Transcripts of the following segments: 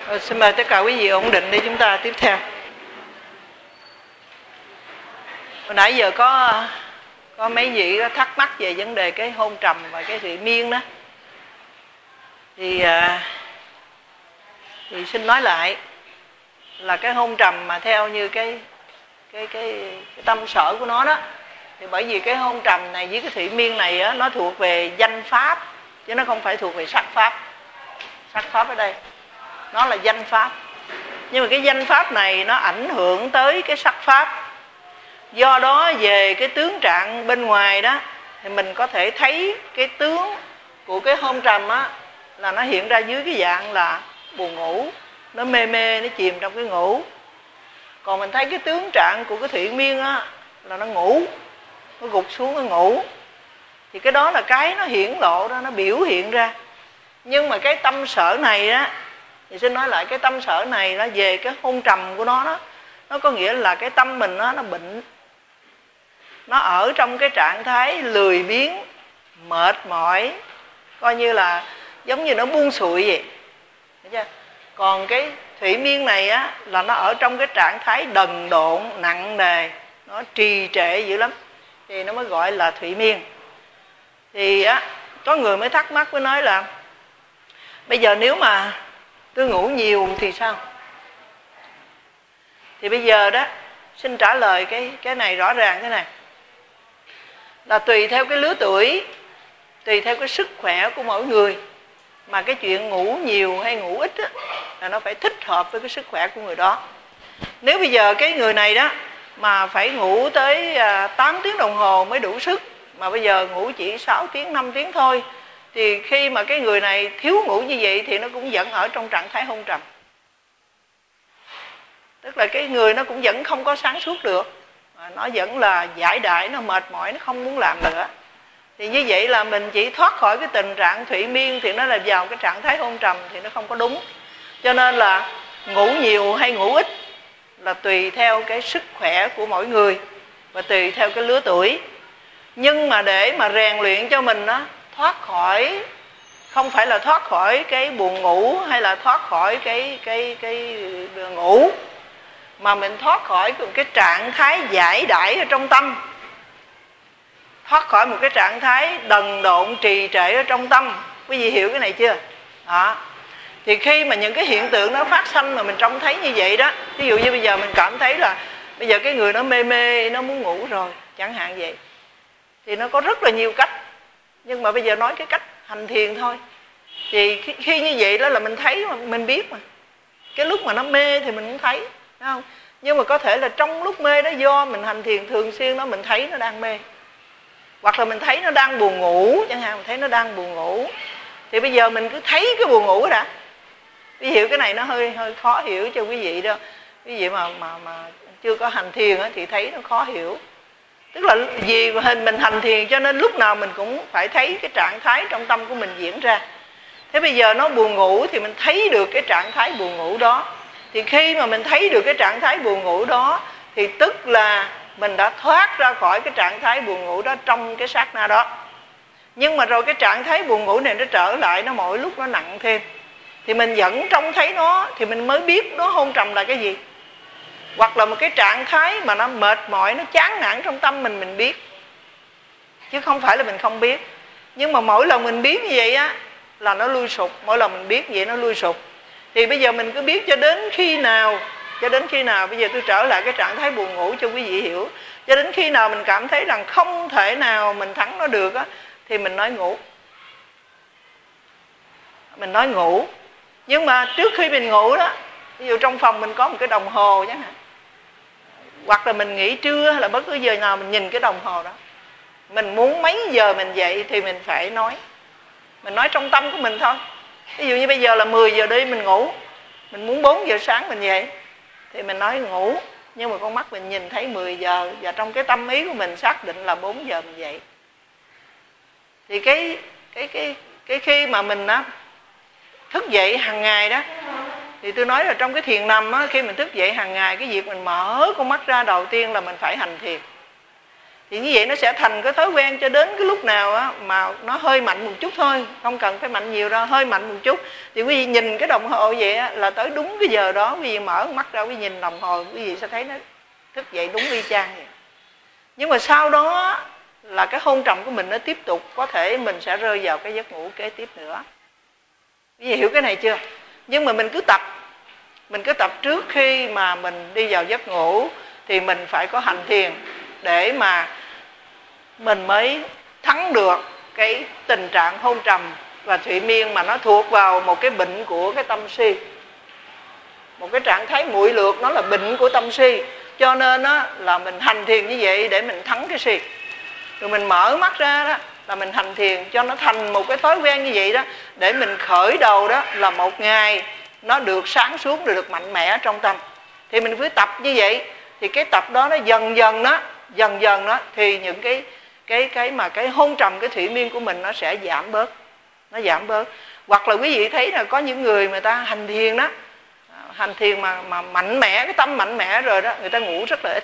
Xin mời tất cả quý vị ổn định để chúng ta tiếp theo. Hồi nãy giờ có mấy vị có thắc mắc về vấn đề cái hôn trầm và cái thụy miên đó. Thì xin nói lại là cái hôn trầm mà theo như cái tâm sở của nó đó, thì bởi vì cái hôn trầm này với cái thụy miên này á, nó thuộc về danh pháp chứ nó không phải thuộc về sắc pháp. Sắc pháp ở đây nó là danh pháp, nhưng mà cái danh pháp này nó ảnh hưởng tới cái sắc pháp. Do đó về cái tướng trạng bên ngoài đó thì mình có thể thấy cái tướng của cái hôn trầm á là nó hiện ra dưới cái dạng là buồn ngủ, nó mê mê, nó chìm trong cái ngủ. Còn mình thấy cái tướng trạng của cái thụy miên á là nó ngủ, nó gục xuống nó ngủ. Thì cái đó là cái nó hiển lộ ra, nó biểu hiện ra. Nhưng mà cái tâm sở này á, thì xin nói lại, cái tâm sở này nó về cái hôn trầm của nó đó, nó có nghĩa là cái tâm mình nó bệnh. Nó ở trong cái trạng thái lười biếng, mệt mỏi, coi như là giống như nó buông xuôi vậy. Thấy chưa? Còn cái thụy miên này á là nó ở trong cái trạng thái đần độn, nặng nề, nó trì trệ dữ lắm, thì nó mới gọi là thụy miên. Thì á có người mới thắc mắc mới nói là bây giờ nếu mà tôi ngủ nhiều thì sao? Thì bây giờ đó xin trả lời cái này rõ ràng thế này, là tùy theo cái lứa tuổi, tùy theo cái sức khỏe của mỗi người mà cái chuyện ngủ nhiều hay ngủ ít á, là nó phải thích hợp với cái sức khỏe của người đó. Nếu bây giờ cái người này đó mà phải ngủ tới 8 tiếng đồng hồ mới đủ sức, mà bây giờ ngủ chỉ 6 tiếng, 5 tiếng thôi, thì khi mà cái người này thiếu ngủ như vậy thì nó cũng vẫn ở trong trạng thái hôn trầm. Tức là cái người nó cũng vẫn không có sáng suốt được, nó vẫn là giải đãi, nó mệt mỏi, nó không muốn làm nữa. Thì như vậy là mình chỉ thoát khỏi cái tình trạng thụy miên thì nó là vào cái trạng thái hôn trầm thì nó không có đúng. Cho nên là ngủ nhiều hay ngủ ít là tùy theo cái sức khỏe của mỗi người và tùy theo cái lứa tuổi. Nhưng mà để mà rèn luyện cho mình đó, thoát khỏi, không phải là thoát khỏi cái buồn ngủ hay là thoát khỏi cái ngủ, mà mình thoát khỏi cái trạng thái giải đãi ở trong tâm, thoát khỏi một cái trạng thái đần độn trì trệ ở trong tâm. Quý vị hiểu cái này chưa? Đó. Thì khi mà những cái hiện tượng nó phát sinh mà mình trông thấy như vậy đó, ví dụ như bây giờ mình cảm thấy là bây giờ cái người nó mê mê, nó muốn ngủ rồi chẳng hạn vậy, thì nó có rất là nhiều cách, nhưng mà bây giờ nói cái cách hành thiền thôi. Thì khi như vậy đó là mình thấy mà, mình biết mà. Cái lúc mà nó mê thì mình cũng thấy, phải không? Nhưng mà có thể là trong lúc mê đó, do mình hành thiền thường xuyên đó, mình thấy nó đang mê, hoặc là mình thấy nó đang buồn ngủ chẳng hạn, mình thấy nó đang buồn ngủ, thì bây giờ mình cứ thấy cái buồn ngủ đã. Quý hiểu cái này nó hơi khó hiểu cho quý vị đó. Quý vị mà chưa có hành thiền thì thấy nó khó hiểu. Tức là vì mình hành thiền cho nên lúc nào mình cũng phải thấy cái trạng thái trong tâm của mình diễn ra. Thế bây giờ nó buồn ngủ thì mình thấy được cái trạng thái buồn ngủ đó. Thì khi mà mình thấy được cái trạng thái buồn ngủ đó thì tức là mình đã thoát ra khỏi cái trạng thái buồn ngủ đó trong cái sát na đó. Nhưng mà rồi cái trạng thái buồn ngủ này nó trở lại, nó mỗi lúc nó nặng thêm, thì mình vẫn trông thấy nó, thì mình mới biết nó hôn trầm là cái gì. Hoặc là một cái trạng thái mà nó mệt mỏi, nó chán nản trong tâm mình biết, chứ không phải là mình không biết. Nhưng mà mỗi lần mình biết như vậy á là nó lui sụp, mỗi lần mình biết vậy nó lui sụp. Thì bây giờ mình cứ biết cho đến khi nào, bây giờ tôi trở lại cái trạng thái buồn ngủ cho quý vị hiểu. Cho đến khi nào mình cảm thấy rằng không thể nào mình thắng nó được á, thì mình nói ngủ. Mình nói ngủ. Nhưng mà trước khi mình ngủ đó, ví dụ trong phòng mình có một cái đồng hồ chẳng hạn, hoặc là mình nghỉ trưa hay là bất cứ giờ nào mình nhìn cái đồng hồ đó, mình muốn mấy giờ mình dậy thì mình phải nói. Mình nói trong tâm của mình thôi. Ví dụ như bây giờ là 10 giờ đi mình ngủ, mình muốn 4 giờ sáng mình dậy thì mình nói ngủ, nhưng mà con mắt mình nhìn thấy 10 giờ và trong cái tâm ý của mình xác định là 4 giờ mình dậy. Thì cái khi mà mình á thức dậy hàng ngày đó, thì tôi nói là trong cái thiền nằm á, khi mình thức dậy hàng ngày, cái việc mình mở con mắt ra đầu tiên là mình phải hành thiền. Thì như vậy nó sẽ thành cái thói quen, cho đến cái lúc nào á mà nó hơi mạnh một chút thôi, không cần phải mạnh nhiều đâu, hơi mạnh một chút, thì quý vị nhìn cái đồng hồ vậy á, là tới đúng cái giờ đó quý vị mở mắt ra quý vị nhìn đồng hồ, quý vị sẽ thấy nó thức dậy đúng y chang vậy. Nhưng mà sau đó là cái hôn trầm của mình nó tiếp tục, có thể mình sẽ rơi vào cái giấc ngủ kế tiếp nữa. Quý vị hiểu cái này chưa? Nhưng mà mình cứ tập trước khi mà mình đi vào giấc ngủ thì mình phải có hành thiền để mà mình mới thắng được cái tình trạng hôn trầm và thụy miên, mà nó thuộc vào một cái bệnh của cái tâm si. Một cái trạng thái muội lược nó là bệnh của tâm si. Cho nên đó là mình hành thiền như vậy để mình thắng cái si. Rồi mình mở mắt ra đó là mình hành thiền cho nó thành một cái thói quen như vậy đó, để mình khởi đầu đó là một ngày nó được sáng suốt, được mạnh mẽ trong tâm. Thì mình cứ tập như vậy, thì cái tập đó nó dần dần đó thì những cái hôn trầm, cái thụy miên của mình nó sẽ giảm bớt. Nó giảm bớt. Hoặc là quý vị thấy là có những người ta hành thiền đó, hành thiền mà mạnh mẽ, cái tâm mạnh mẽ rồi đó, người ta ngủ rất là ít.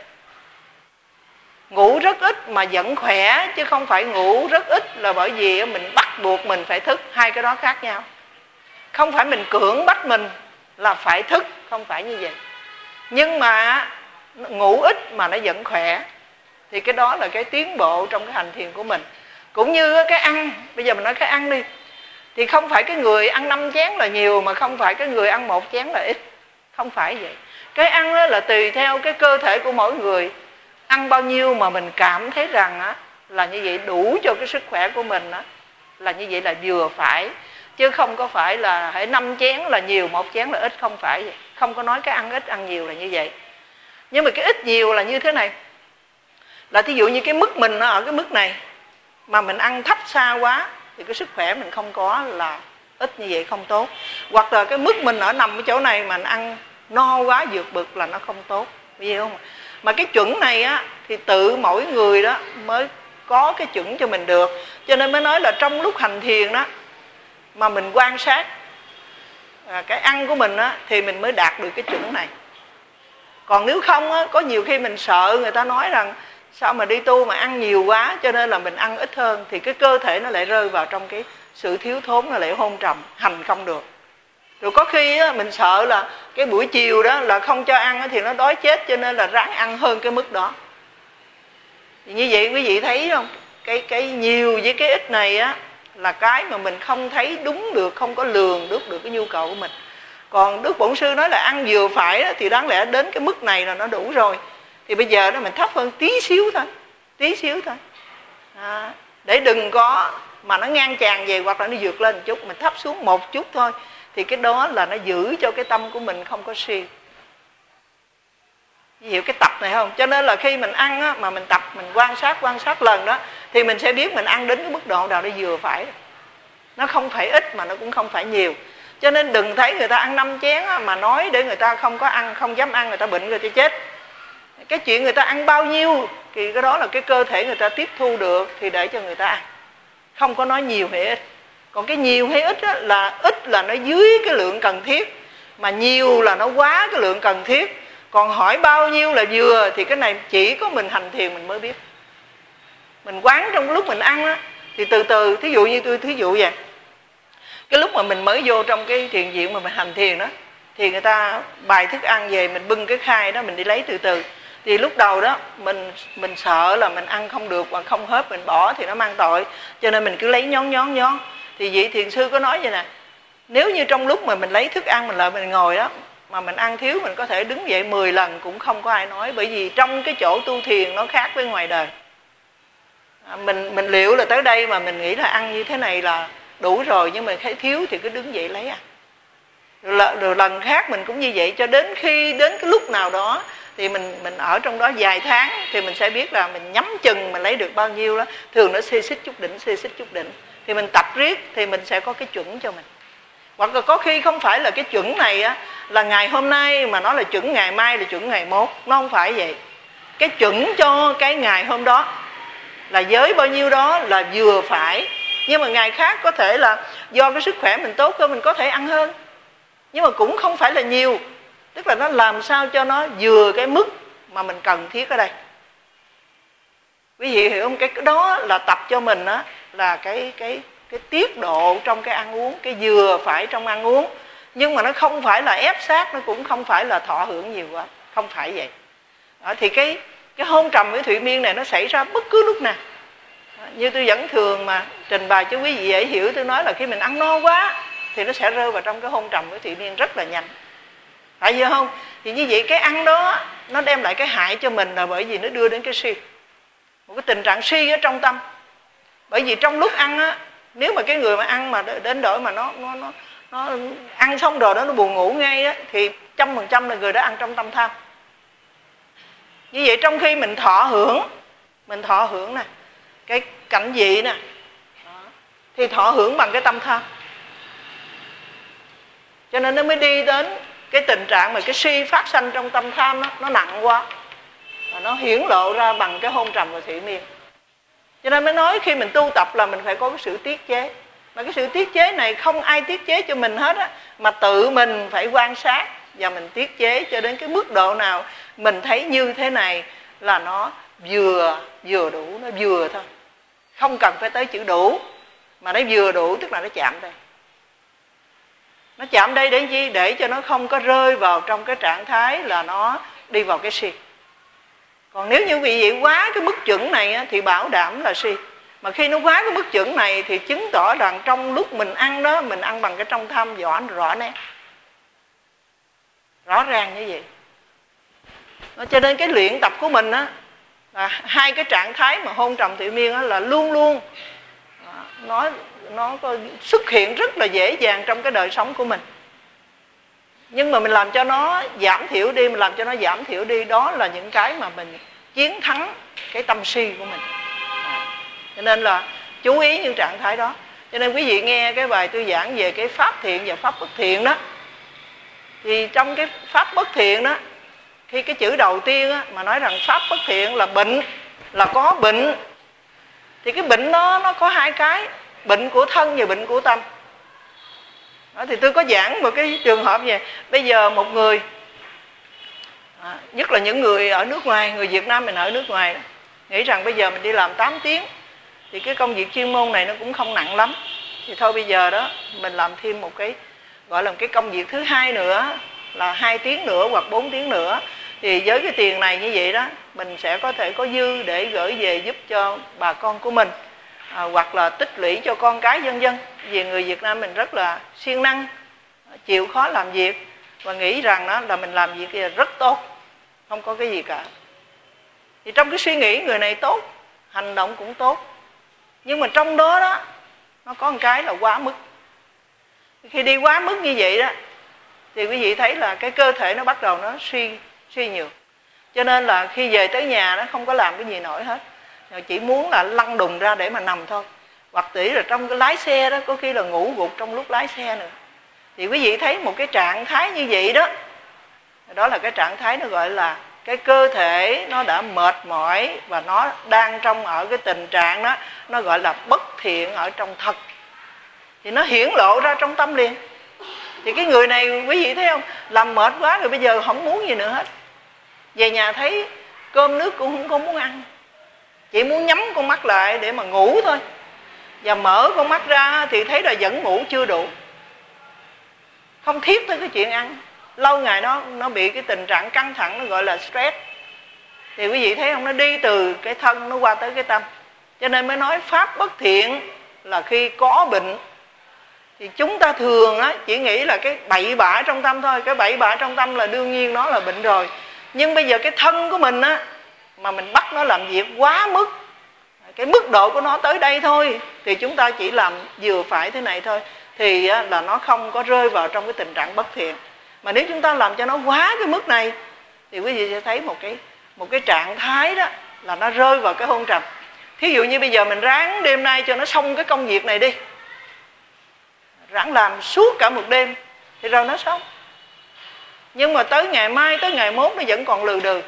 Ngủ rất ít mà vẫn khỏe, chứ không phải ngủ rất ít là bởi vì mình bắt buộc mình phải thức. Hai cái đó khác nhau. Không phải mình cưỡng bắt mình là phải thức, không phải như vậy. Nhưng mà ngủ ít mà nó vẫn khỏe, thì cái đó là cái tiến bộ trong cái hành thiền của mình. Cũng như cái ăn, bây giờ mình nói cái ăn đi, thì không phải cái người ăn 5 chén là nhiều, mà không phải cái người ăn 1 chén là ít. Không phải vậy. Cái ăn là tùy theo cái cơ thể của mỗi người. Ăn bao nhiêu mà mình cảm thấy rằng á, là như vậy đủ cho cái sức khỏe của mình á, là như vậy là vừa phải. Chứ không có phải là hãy 5 chén là nhiều, 1 chén là ít, không phải vậy. Không có nói cái ăn ít ăn nhiều là như vậy. Nhưng mà cái ít nhiều là như thế này, là thí dụ như cái mức mình nó ở cái mức này, mà mình ăn thấp xa quá thì cái sức khỏe mình không có, là ít như vậy không tốt. Hoặc là cái mức mình ở nằm ở chỗ này mà mình ăn no quá vượt bực là nó không tốt, hiểu không? Mà cái chuẩn này á thì tự mỗi người đó mới có cái chuẩn cho mình được. Cho nên mới nói là trong lúc hành thiền đó mà mình quan sát cái ăn của mình á, thì mình mới đạt được cái chuẩn này. Còn nếu không á, có nhiều khi mình sợ người ta nói rằng sao mà đi tu mà ăn nhiều quá, cho nên là mình ăn ít hơn, thì cái cơ thể nó lại rơi vào trong cái sự thiếu thốn, nó lại hôn trầm, hành không được. Rồi có khi á, mình sợ là cái buổi chiều đó là không cho ăn á, thì nó đói chết, cho nên là ráng ăn hơn cái mức đó. Thì như vậy quý vị thấy không, cái nhiều với cái ít này á là cái mà mình không thấy đúng được, không có lường được cái nhu cầu của mình. Còn Đức Bổn Sư nói là ăn vừa phải đó, thì đáng lẽ đến cái mức này là nó đủ rồi. Thì bây giờ đó mình thấp hơn tí xíu thôi để đừng có mà nó ngang tràn về, hoặc là nó vượt lên một chút, mình thấp xuống một chút thôi, thì cái đó là nó giữ cho cái tâm của mình không có si. Hiểu cái tập này không? Cho nên là khi mình ăn á, mà mình tập, mình quan sát lần đó, thì mình sẽ biết mình ăn đến cái mức độ nào nó vừa phải. Nó không phải ít mà nó cũng không phải nhiều. Cho nên đừng thấy người ta ăn 5 chén á, mà nói để người ta không có ăn, không dám ăn, người ta bệnh, người ta chết. Cái chuyện người ta ăn bao nhiêu thì cái đó là cái cơ thể người ta tiếp thu được, thì để cho người ta ăn. Không có nói nhiều hay ít. Còn cái nhiều hay ít á, là ít là nó dưới cái lượng cần thiết, mà nhiều là nó quá cái lượng cần thiết. Còn hỏi bao nhiêu là vừa, thì cái này chỉ có mình hành thiền mình mới biết. Mình quán trong lúc mình ăn á, thì từ từ, thí dụ như tôi thí dụ vậy, cái lúc mà mình mới vô trong cái thiền viện mà mình hành thiền đó, thì người ta bày thức ăn về, mình bưng cái khay đó mình đi lấy từ từ. Thì lúc đầu đó mình sợ là mình ăn không được, và không hết mình bỏ thì nó mang tội, cho nên mình cứ lấy nhón. Thì vị thiền sư có nói vậy nè, nếu như trong lúc mà mình lấy thức ăn mình lại mình ngồi đó, mà mình ăn thiếu, mình có thể đứng dậy 10 lần cũng không có ai nói. Bởi vì trong cái chỗ tu thiền nó khác với ngoài đời. Mình liệu là tới đây mà mình nghĩ là ăn như thế này là đủ rồi, nhưng mà thấy thiếu thì cứ đứng dậy lấy ăn. Rồi lần khác mình cũng như vậy, cho đến khi đến cái lúc nào đó thì mình ở trong đó vài tháng, thì mình sẽ biết là mình nhắm chừng mình lấy được bao nhiêu đó. Thường nó xê xích chút đỉnh, thì mình tập riết thì mình sẽ có cái chuẩn cho mình. Hoặc là có khi không phải là cái chuẩn này á, là ngày hôm nay mà nó là chuẩn ngày mai là chuẩn ngày mốt. Nó không phải vậy. Cái chuẩn cho cái ngày hôm đó là giới bao nhiêu đó là vừa phải. Nhưng mà ngày khác có thể là do cái sức khỏe mình tốt hơn, mình có thể ăn hơn, nhưng mà cũng không phải là nhiều. Tức là nó làm sao cho nó vừa cái mức mà mình cần thiết ở đây. Quý vị hiểu không? Cái đó là tập cho mình á, là cái tiết độ trong cái ăn uống, cái vừa phải trong ăn uống. Nhưng mà nó không phải là ép sát, nó cũng không phải là thọ hưởng nhiều quá, không phải vậy. Thì cái hôn trầm với thụy miên này nó xảy ra bất cứ lúc nào. Như tôi vẫn thường mà trình bày cho quý vị dễ hiểu, tôi nói là khi mình ăn no quá thì nó sẽ rơi vào trong cái hôn trầm với thụy miên rất là nhanh. Phải vậy không? Thì như vậy cái ăn đó nó đem lại cái hại cho mình là bởi vì nó đưa đến cái si, một cái tình trạng si ở trong tâm. Bởi vì trong lúc ăn á, nếu mà cái người mà ăn mà đến đổi mà nó ăn xong rồi đó nó buồn ngủ ngay á, thì 100% là người đó ăn trong tâm tham. Như vậy trong khi mình thọ hưởng nè, cái cảnh vị nè, thì thọ hưởng bằng cái tâm tham. Cho nên nó mới đi đến cái tình trạng mà cái si phát sanh trong tâm tham nó nặng quá, và nó hiển lộ ra bằng cái hôn trầm và thụy miên. Cho nên mới nói khi mình tu tập là mình phải có cái sự tiết chế. Mà cái sự tiết chế này không ai tiết chế cho mình hết á, mà tự mình phải quan sát và mình tiết chế cho đến cái mức độ nào mình thấy như thế này là nó vừa đủ, nó vừa thôi. Không cần phải tới chữ đủ, mà nó vừa đủ tức là nó chạm đây. Nó chạm đây để chi? Để cho nó không có rơi vào trong cái trạng thái là nó đi vào cái si. Còn nếu như vị vậy quá cái mức chuẩn này á, thì bảo đảm là si. Mà khi nó quá cái mức chuẩn này thì chứng tỏ rằng trong lúc mình ăn đó, mình ăn bằng cái trong tham rõ nét, rõ ràng như vậy. Cho nên cái luyện tập của mình á, là hai cái trạng thái mà hôn trầm thụy miên á, là luôn luôn nó có xuất hiện rất là dễ dàng trong cái đời sống của mình. Nhưng mà mình làm cho nó giảm thiểu đi, đó là những cái mà mình chiến thắng cái tâm si của mình. Cho nên là chú ý những trạng thái đó. Cho nên quý vị nghe cái bài tôi giảng về cái pháp thiện và pháp bất thiện đó, thì trong cái pháp bất thiện đó, khi cái chữ đầu tiên á, mà nói rằng pháp bất thiện là bệnh, là có bệnh, thì cái bệnh đó nó có hai cái, bệnh của thân và bệnh của tâm. Đó, thì tôi có giảng một cái trường hợp về bây giờ một người, nhất là những người ở nước ngoài, người Việt Nam mình ở nước ngoài, nghĩ rằng bây giờ mình đi làm 8 tiếng thì cái công việc chuyên môn này nó cũng không nặng lắm, thì thôi bây giờ đó mình làm thêm một cái gọi là một cái công việc thứ hai nữa là 2 tiếng nữa hoặc 4 tiếng nữa, thì với cái tiền này như vậy đó mình sẽ có thể có dư để gửi về giúp cho bà con của mình, hoặc là tích lũy cho con cái vân vân. Vì người Việt Nam mình rất là siêng năng, chịu khó làm việc và nghĩ rằng đó là mình làm việc là rất tốt, không có cái gì cả. Thì trong cái suy nghĩ người này tốt, hành động cũng tốt, nhưng mà trong đó đó nó có một cái là quá mức. Khi đi quá mức như vậy đó thì quý vị thấy là cái cơ thể nó bắt đầu nó suy nhược. Cho nên là khi về tới nhà nó không có làm cái gì nổi hết, chỉ muốn là lăn đùng ra để mà nằm thôi. Hoặc tỷ là trong cái lái xe đó có khi là ngủ gục trong lúc lái xe nữa. Thì quý vị thấy một cái trạng thái như vậy đó, đó là cái trạng thái nó gọi là cái cơ thể nó đã mệt mỏi và nó đang trong ở cái tình trạng đó, nó gọi là bất thiện ở trong thật, thì nó hiển lộ ra trong tâm liền. Thì cái người này quý vị thấy không, làm mệt quá rồi bây giờ không muốn gì nữa hết, về nhà thấy cơm nước cũng không có muốn ăn, chỉ muốn nhắm con mắt lại để mà ngủ thôi, và mở con mắt ra thì thấy là vẫn ngủ chưa đủ, không thiết tới cái chuyện ăn. Lâu ngày nó bị cái tình trạng căng thẳng, nó gọi là stress. Thì quý vị thấy không, nó đi từ cái thân nó qua tới cái tâm. Cho nên mới nói pháp bất thiện là khi có bệnh. Thì chúng ta thường á chỉ nghĩ là cái bậy bạ trong tâm thôi. Cái bậy bạ trong tâm là đương nhiên nó là bệnh rồi. Nhưng bây giờ cái thân của mình á, mà mình bắt nó làm việc quá mức, cái mức độ của nó tới đây thôi, thì chúng ta chỉ làm vừa phải thế này thôi, thì là nó không có rơi vào trong cái tình trạng bất thiện. Mà nếu chúng ta làm cho nó quá cái mức này thì quý vị sẽ thấy một cái trạng thái đó là nó rơi vào cái hôn trầm. Thí dụ như bây giờ mình ráng đêm nay cho nó xong cái công việc này đi, ráng làm suốt cả một đêm thì rồi nó xong. Nhưng mà tới ngày mai, tới ngày mốt nó vẫn còn lừ đừ,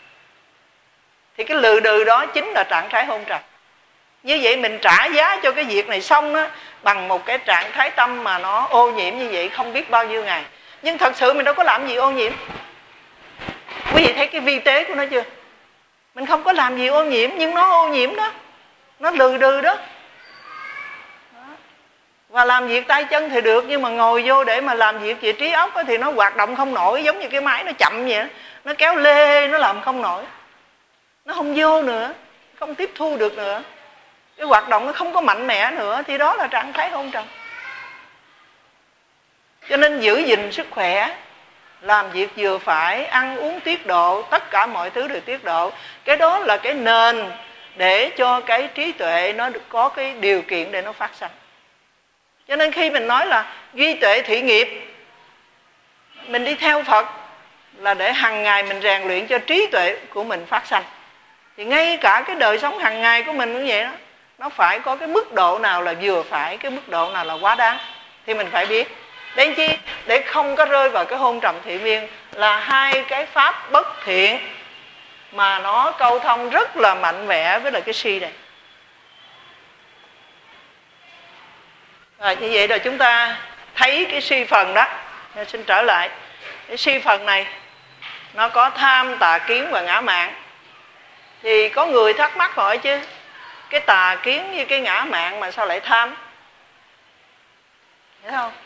thì cái lừ đừ đó chính là trạng thái hôn trầm. Như vậy mình trả giá cho cái việc này xong á, bằng một cái trạng thái tâm mà nó ô nhiễm như vậy không biết bao nhiêu ngày. Nhưng thật sự mình đâu có làm gì ô nhiễm. Quý vị thấy cái vi tế của nó chưa? Mình không có làm gì ô nhiễm, nhưng nó ô nhiễm đó, nó lừ đừ đó. Và làm việc tay chân thì được, nhưng mà ngồi vô để mà làm việc về trí óc thì nó hoạt động không nổi, giống như cái máy nó chậm vậy đó. Nó kéo lê, nó làm không nổi, nó không vô nữa, không tiếp thu được nữa, cái hoạt động nó không có mạnh mẽ nữa, thì đó là trạng thái hôn trầm. Cho nên giữ gìn sức khỏe, làm việc vừa phải, ăn uống tiết độ, tất cả mọi thứ đều tiết độ. Cái đó là cái nền để cho cái trí tuệ nó có cái điều kiện để nó phát sanh. Cho nên khi mình nói là duy tuệ thủy nghiệp, mình đi theo Phật là để hàng ngày mình rèn luyện cho trí tuệ của mình phát sanh. Thì ngay cả cái đời sống hàng ngày của mình cũng vậy đó, nó phải có cái mức độ nào là vừa phải, cái mức độ nào là quá đáng, thì mình phải biết. Đến chi? Để không có rơi vào cái hôn trầm thị miên, là hai cái pháp bất thiện mà nó câu thông rất là mạnh mẽ với lại cái si này. Rồi như vậy rồi chúng ta thấy cái si phần đó. Nên xin trở lại, cái si phần này nó có tham, tà kiến và ngã mạn. Thì có người thắc mắc hỏi chứ, cái tà kiến với cái ngã mạn mà sao lại tham? Hiểu không?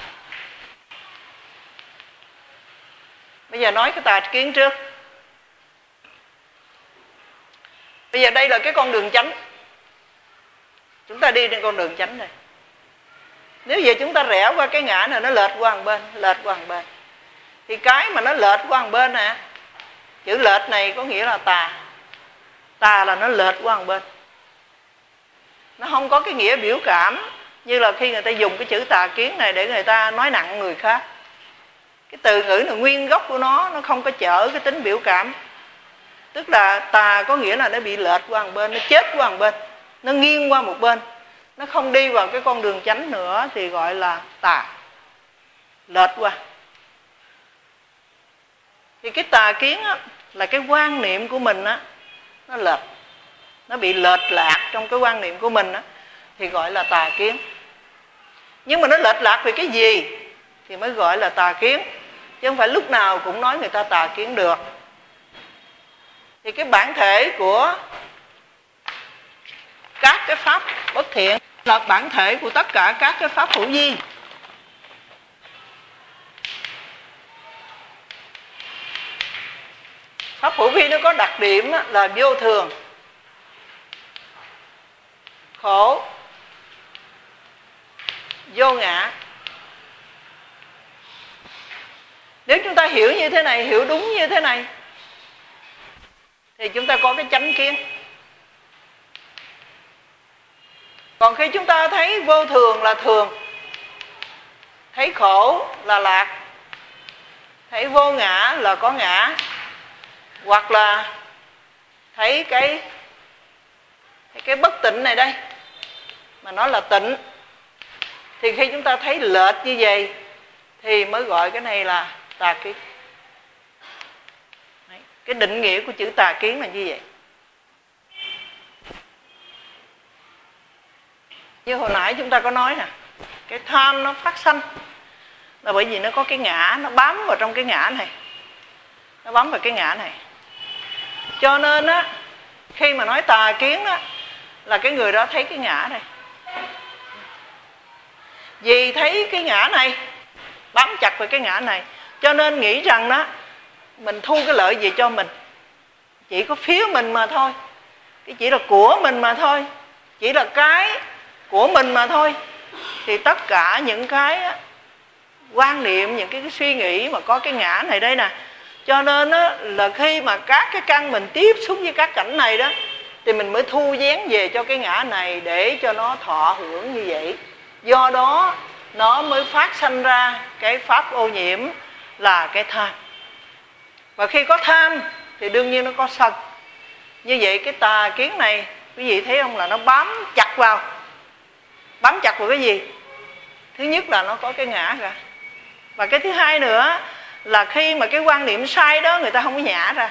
Bây giờ nói cái tà kiến trước. Bây giờ đây là cái con đường chánh, chúng ta đi trên con đường chánh này. Nếu giờ chúng ta rẽ qua cái ngã này, nó lệch qua một bên, lệch qua một bên, thì cái mà nó lệch qua một bên nè, chữ lệch này có nghĩa là tà. Tà là nó lệch qua một bên, nó không có cái nghĩa biểu cảm, như là khi người ta dùng cái chữ tà kiến này để người ta nói nặng người khác. Cái từ ngữ là nguyên gốc của nó không có chở cái tính biểu cảm. Tức là tà có nghĩa là nó bị lệch qua một bên, nó chết qua một bên, nó nghiêng qua một bên, nó không đi vào cái con đường chánh nữa, thì gọi là tà, lệch qua. Thì cái tà kiến á, là cái quan niệm của mình á, nó lệch, nó bị lệch lạc trong cái quan niệm của mình á, thì gọi là tà kiến. Nhưng mà nó lệch lạc về cái gì thì mới gọi là tà kiến, chứ không phải lúc nào cũng nói người ta tà kiến được. Thì cái bản thể của các cái pháp bất thiện là bản thể của tất cả các cái pháp hữu vi. Pháp hữu vi nó có đặc điểm là vô thường, khổ, vô ngã. Nếu chúng ta hiểu như thế này, hiểu đúng như thế này, thì chúng ta có cái chánh kiến. Còn khi chúng ta thấy vô thường là thường, thấy khổ là lạc, thấy vô ngã là có ngã, hoặc là thấy cái bất tịnh này đây mà nó là tịnh, thì khi chúng ta thấy lệch như vậy thì mới gọi cái này là tà kiến. Đấy, cái định nghĩa của chữ tà kiến là như vậy. Như hồi nãy chúng ta có nói nè, cái tham nó phát sanh là bởi vì nó có cái ngã, nó bám vào trong cái ngã này, nó bám vào cái ngã này. Cho nên á, khi mà nói tà kiến á, là cái người đó thấy cái ngã này, vì thấy cái ngã này, bám chặt vào cái ngã này, cho nên nghĩ rằng đó mình thu cái lợi gì cho mình, chỉ có phía mình mà thôi, cái chỉ là của mình mà thôi, chỉ là cái của mình mà thôi. Thì tất cả những cái quan niệm, những cái suy nghĩ mà có cái ngã này đây nè, cho nên là khi mà các cái căn mình tiếp xúc với các cảnh này đó, thì mình mới thu vén về cho cái ngã này để cho nó thọ hưởng như vậy. Do đó nó mới phát sanh ra cái pháp ô nhiễm là cái tham. Và khi có tham thì đương nhiên nó có sân. Như vậy cái tà kiến này, quý vị thấy không, là nó bám chặt vào. Bám chặt vào cái gì? Thứ nhất là nó có cái ngã ra. Và cái thứ hai nữa là khi mà cái quan niệm sai đó người ta không có nhả ra,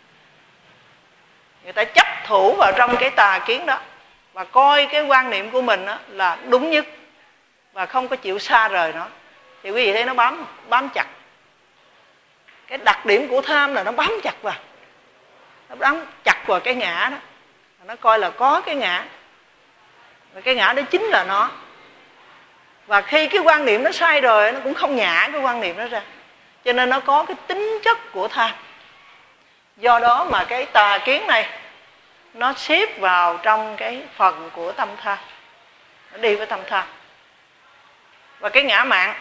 người ta chấp thủ vào trong cái tà kiến đó, và coi cái quan niệm của mình đó là đúng nhất, và không có chịu xa rời nó. Thì quý vị thấy nó bám chặt. Cái đặc điểm của tham là nó bám chặt vào, nó bám chặt chấp vào cái ngã đó, nó coi là có cái ngã, và cái ngã đó chính là nó. Và khi cái quan niệm nó sai rồi, nó cũng không nhả cái quan niệm đó ra, cho nên nó có cái tính chất của tham. Do đó mà cái tà kiến này nó xếp vào trong cái phần của tâm tham, nó đi với tâm tham. Và cái ngã mạn,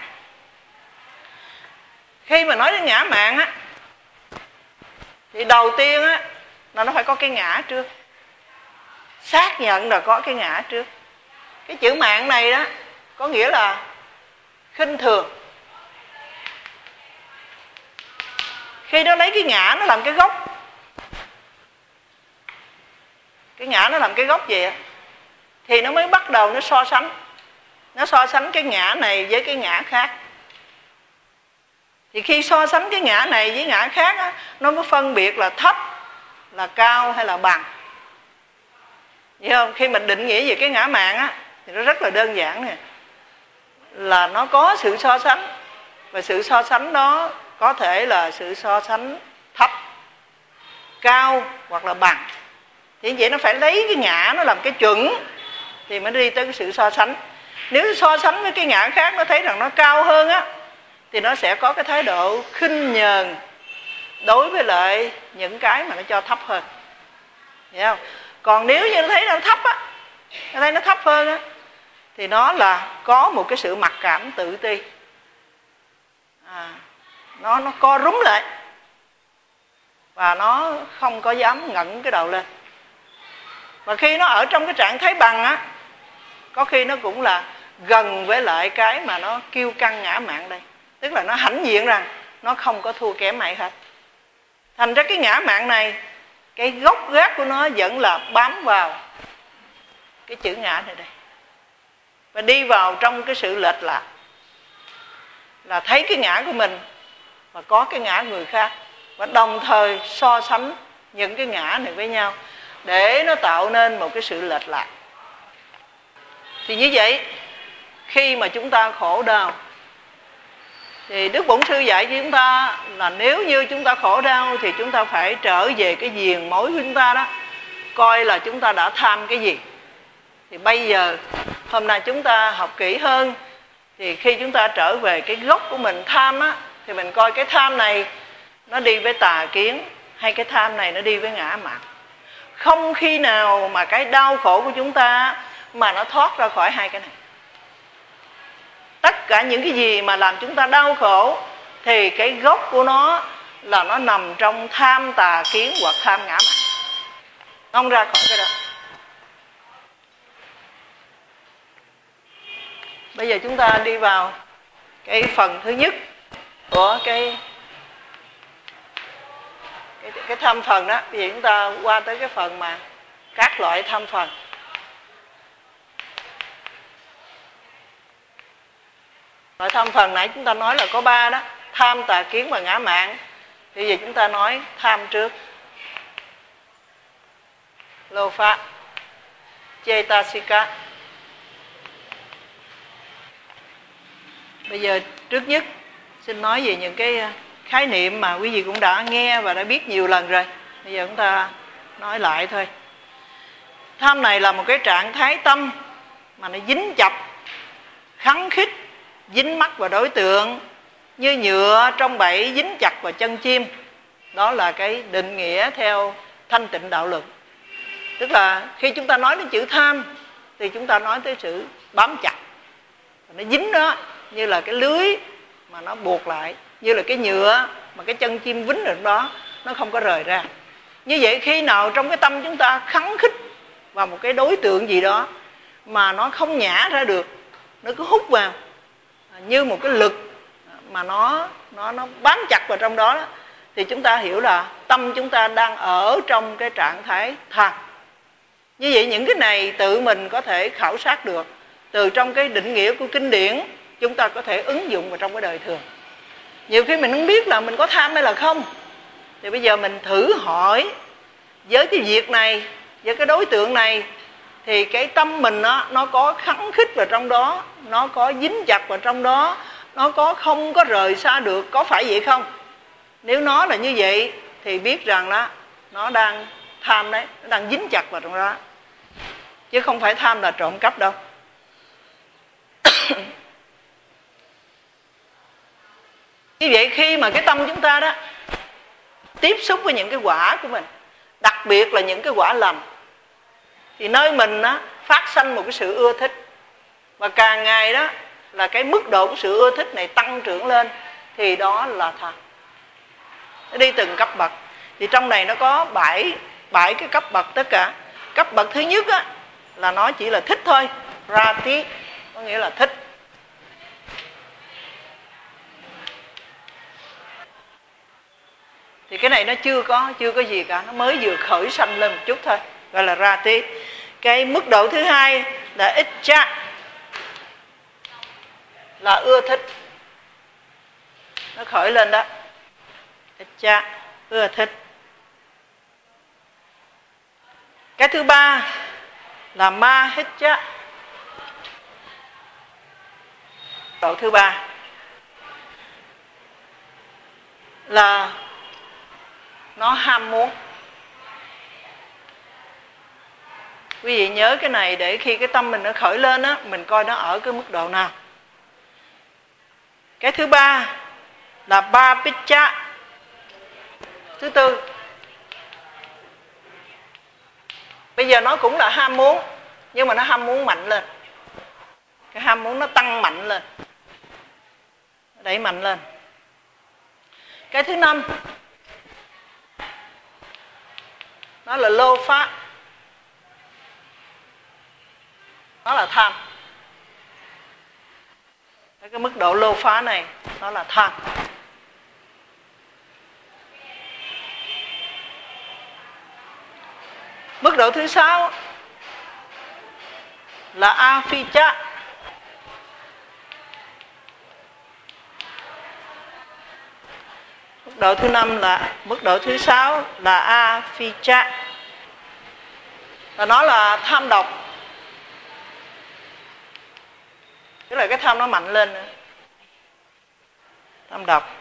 khi mà nói đến ngã mạn á, thì đầu tiên á là nó phải có cái ngã trước, xác nhận là có cái ngã trước. Cái chữ mạn này đó có nghĩa là khinh thường. Khi nó lấy cái ngã nó làm cái gốc, cái ngã nó làm cái gốc gì ạ, thì nó mới bắt đầu nó so sánh. Nó so sánh cái ngã này với cái ngã khác. Thì khi so sánh cái ngã này với ngã khác á, nó mới phân biệt là thấp, là cao hay là bằng. Hiểu không? Khi mình định nghĩa về cái ngã mạn á, thì nó rất là đơn giản nè, là nó có sự so sánh. Và sự so sánh đó có thể là sự so sánh thấp, cao hoặc là bằng. Thì vậy nó phải lấy cái ngã nó làm cái chuẩn thì mới đi tới cái sự so sánh. Nếu so sánh với cái ngã khác, nó thấy rằng nó cao hơn á, thì nó sẽ có cái thái độ khinh nhờn đối với lại những cái mà nó cho thấp hơn. Hiểu không? Còn nếu như nó thấy nó thấp á, nó thấy nó thấp hơn á, thì nó là có một cái sự mặc cảm tự ti. Nó co rúm lại, và nó không có dám ngẩng cái đầu lên. Và khi nó ở trong cái trạng thái bằng á, có khi nó cũng là gần với lại cái mà nó kiêu căng ngã mạn đây. Tức là nó hãnh diện rằng nó không có thua kém ai hết. Thành ra cái ngã mạn này, cái gốc gác của nó vẫn là bám vào cái chữ ngã này đây, và đi vào trong cái sự lệch lạc, là thấy cái ngã của mình và có cái ngã người khác, và đồng thời so sánh những cái ngã này với nhau để nó tạo nên một cái sự lệch lạc. Thì như vậy, khi mà chúng ta khổ đau, thì Đức Bổn Sư dạy cho chúng ta là nếu như chúng ta khổ đau thì chúng ta phải trở về cái viền mối của chúng ta đó, coi là chúng ta đã tham cái gì. Thì bây giờ hôm nay chúng ta học kỹ hơn, thì khi chúng ta trở về cái gốc của mình tham á, thì mình coi cái tham này nó đi với tà kiến, hay cái tham này nó đi với ngã mạn. Không khi nào mà cái đau khổ của chúng ta mà nó thoát ra khỏi hai cái này. Tất cả những cái gì mà làm chúng ta đau khổ thì cái gốc của nó là nó nằm trong tham tà kiến hoặc tham ngã mạn, không ra khỏi cái đó. Bây giờ chúng ta đi vào cái phần thứ nhất của cái tham phần đó. Bây giờ chúng ta qua tới cái phần mà các loại tham phần. Loại tham phần nãy chúng ta nói là có 3 đó: tham, tà kiến và ngã mạn. Bây giờ chúng ta nói tham trước. Lô phá, Cetasika. Bây giờ trước nhất xin nói về những cái khái niệm mà quý vị cũng đã nghe và đã biết nhiều lần rồi. Bây giờ chúng ta nói lại thôi. Tham này là một cái trạng thái tâm mà nó dính chặt, khắng khít, dính mắc vào đối tượng, như nhựa trong bẫy dính chặt vào chân chim. Đó là cái định nghĩa theo Thanh Tịnh Đạo Luận. Tức là khi chúng ta nói đến chữ tham thì chúng ta nói tới sự bám chặt. Nó dính đó như là cái lưới mà nó buộc lại, như là cái nhựa mà cái chân chim vính ở đó, nó không có rời ra. Như vậy khi nào trong cái tâm chúng ta khắng khít vào một cái đối tượng gì đó mà nó không nhả ra được, nó cứ hút vào như một cái lực mà nó bám chặt vào trong đó, thì chúng ta hiểu là tâm chúng ta đang ở trong cái trạng thái tham. Như vậy những cái này tự mình có thể khảo sát được từ trong cái định nghĩa của kinh điển, chúng ta có thể ứng dụng vào trong cái đời thường. Nhiều khi mình không biết là mình có tham hay là không, thì bây giờ mình thử hỏi với cái việc này, với cái đối tượng này, thì cái tâm mình nó có khắng khít vào trong đó, nó có dính chặt vào trong đó, nó có không có rời xa được, có phải vậy không? Nếu nó là như vậy thì biết rằng đó nó đang tham đấy, nó đang dính chặt vào trong đó, chứ không phải tham là trộm cắp đâu. Như vậy khi mà cái tâm chúng ta đó tiếp xúc với những cái quả của mình, đặc biệt là những cái quả lành, thì nơi mình đó phát sanh một cái sự ưa thích, và càng ngày đó là cái mức độ của sự ưa thích này tăng trưởng lên, thì đó là tham. Nó đi từng cấp bậc. Thì trong này nó có 7 cái cấp bậc tất cả. Cấp bậc thứ nhất á là nó chỉ là thích thôi, rati, có nghĩa là thích. Thì cái này nó chưa có gì cả, nó mới vừa khởi sanh lên một chút thôi, gọi là rati. Cái mức độ thứ hai là icha, là ưa thích, nó khởi lên đó, icha, ưa thích. Cái thứ ba là mahicha, độ thứ ba là nó ham muốn. Quý vị nhớ cái này để khi cái tâm mình nó khởi lên á, mình coi nó ở cái mức độ nào. Cái thứ ba là bapicha, thứ tư. Bây giờ nó cũng là ham muốn, nhưng mà nó ham muốn mạnh lên. Cái ham muốn nó tăng mạnh lên, đẩy mạnh lên. Cái thứ năm nó là lô phá, nó là tham. Cái mức độ lô phá này nó là tham. Mức độ thứ 6 là aficha. Mức độ thứ 5 là mức độ thứ 6 là aficha. Và nó là tham độc. Tức là cái tham nó mạnh lên nữa. Tham độc.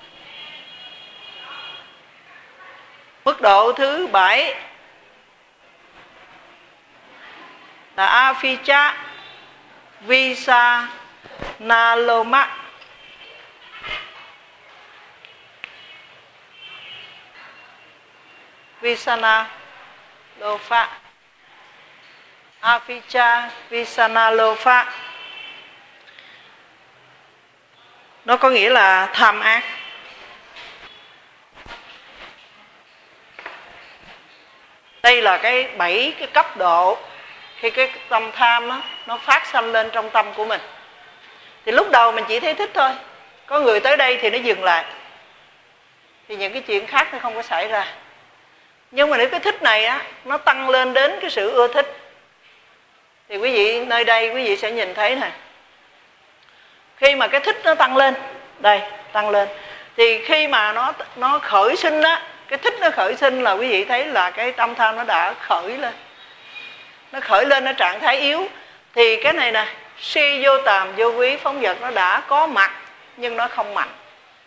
Mức độ thứ 7 là aficha visanaloma. Visanalofa. Aficha visanalofa. Nó có nghĩa là tham ác. Đây là cái 7 cái cấp độ khi cái tâm tham đó, nó phát sanh lên trong tâm của mình. Thì lúc đầu mình chỉ thấy thích thôi. Có người tới đây thì nó dừng lại, thì những cái chuyện khác nó không có xảy ra. Nhưng mà nếu cái thích này á, nó tăng lên đến cái sự ưa thích, thì quý vị nơi đây quý vị sẽ nhìn thấy nè. Khi mà cái thích nó tăng lên, đây, tăng lên, thì khi mà nó khởi sinh á, cái thích nó khởi sinh là quý vị thấy là cái tâm tham nó đã khởi lên. Nó khởi lên ở trạng thái yếu. Thì cái này nè, si vô tàm vô quý phóng dật nó đã có mặt, nhưng nó không mạnh.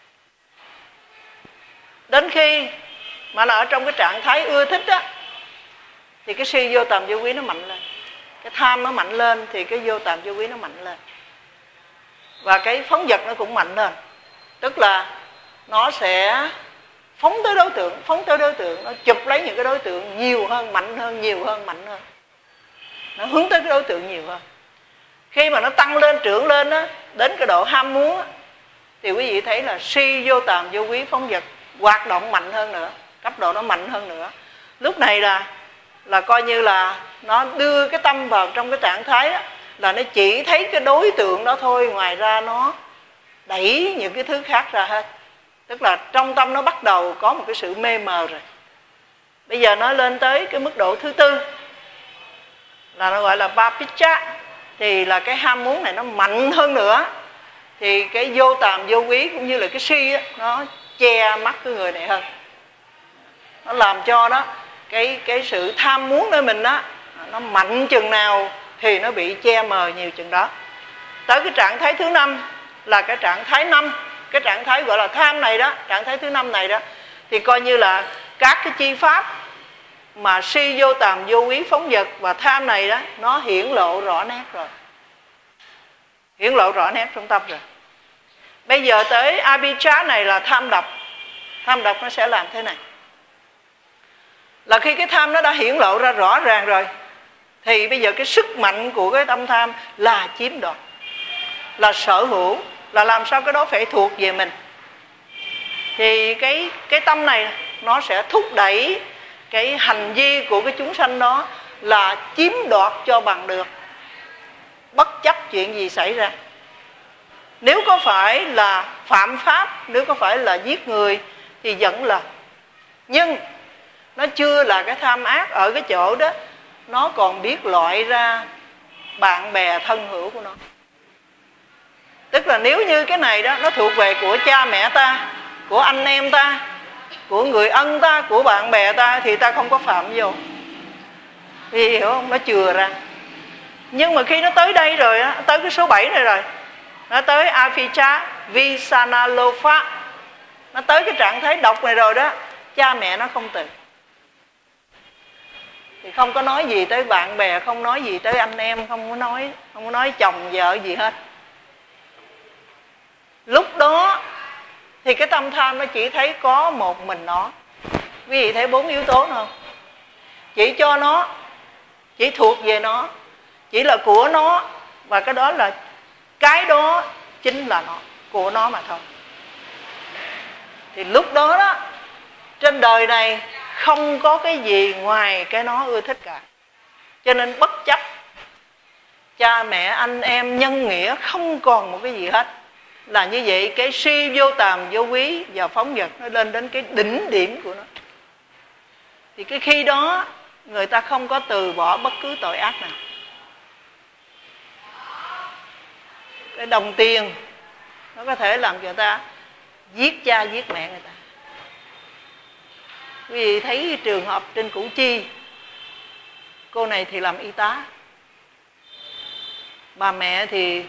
Đến khi mà nó ở trong cái trạng thái ưa thích á, thì cái si vô tàm vô quý nó mạnh lên. Cái tham nó mạnh lên thì cái vô tàm vô quý nó mạnh lên. Và cái phóng dật nó cũng mạnh lên. Tức là nó sẽ phóng tới đối tượng, nó chụp lấy những cái đối tượng nhiều hơn, mạnh hơn, nhiều hơn, mạnh hơn. Nó hướng tới cái đối tượng nhiều hơn. Khi mà nó tăng lên, trưởng lên á, đến cái độ ham muốn á, thì quý vị thấy là si vô tàm vô quý phóng dật hoạt động mạnh hơn nữa, cấp độ nó mạnh hơn nữa. Lúc này là coi như là nó đưa cái tâm vào trong cái trạng thái á, là nó chỉ thấy cái đối tượng đó thôi, ngoài ra nó đẩy những cái thứ khác ra hết. Tức là trong tâm nó bắt đầu có một cái sự mê mờ rồi. Bây giờ nó lên tới cái mức độ thứ tư, là nó gọi là bapicha. Thì là cái ham muốn này nó mạnh hơn nữa. Thì cái vô tàm vô quý cũng như là cái si á, nó che mắt cái người này hơn. Nó làm cho đó cái sự tham muốn nơi mình đó, nó mạnh chừng nào thì nó bị che mờ nhiều chừng đó. Tới cái trạng thái thứ 5 là cái trạng thái 5. Cái trạng thái gọi là tham này đó, trạng thái thứ 5 này đó, thì coi như là các cái chi pháp mà si vô tàm vô quý phóng dật và tham này đó, nó hiển lộ rõ nét rồi, hiển lộ rõ nét trong tâm rồi. Bây giờ tới abhijja này là tham độc. Tham độc nó sẽ làm thế này, là khi cái tham nó đã hiển lộ ra rõ ràng rồi, thì bây giờ cái sức mạnh của cái tâm tham là chiếm đoạt, là sở hữu, là làm sao cái đó phải thuộc về mình. Thì cái tâm này nó sẽ thúc đẩy cái hành vi của cái chúng sanh đó là chiếm đoạt cho bằng được, bất chấp chuyện gì xảy ra. Nếu có phải là phạm pháp, nếu có phải là giết người thì vẫn là, nhưng nó chưa là cái tham ác ở cái chỗ đó nó còn biết loại ra bạn bè thân hữu của nó. Tức là nếu như cái này đó nó thuộc về của cha mẹ ta, của anh em ta, của người ân ta, của bạn bè ta, thì ta không có phạm vô, vì hiểu không, nó chừa ra. Nhưng mà khi nó tới đây rồi á, tới cái số 7 này rồi, nó tới avijja visanalopa, nó tới cái trạng thái độc này rồi đó, cha mẹ nó không từ, thì không có nói gì tới bạn bè, không nói gì tới anh em, không có nói chồng vợ gì hết. Lúc đó thì cái tâm tham nó chỉ thấy có một mình nó. Quý vị thấy 4 yếu tố không? Chỉ cho nó, chỉ thuộc về nó, chỉ là của nó, và cái đó là cái đó chính là nó, của nó mà thôi. Thì lúc đó đó, trên đời này không có cái gì ngoài cái nó ưa thích cả. Cho nên bất chấp cha mẹ, anh em, nhân nghĩa, không còn một cái gì hết. Là như vậy, cái si vô tàm vô quý và phóng dật nó lên đến cái đỉnh điểm của nó. Thì cái khi đó người ta không có từ bỏ bất cứ tội ác nào. Cái đồng tiền nó có thể làm cho người ta giết cha giết mẹ người ta. Quý vị thấy cái trường hợp trên Củ Chi, cô này thì làm y tá, bà mẹ thì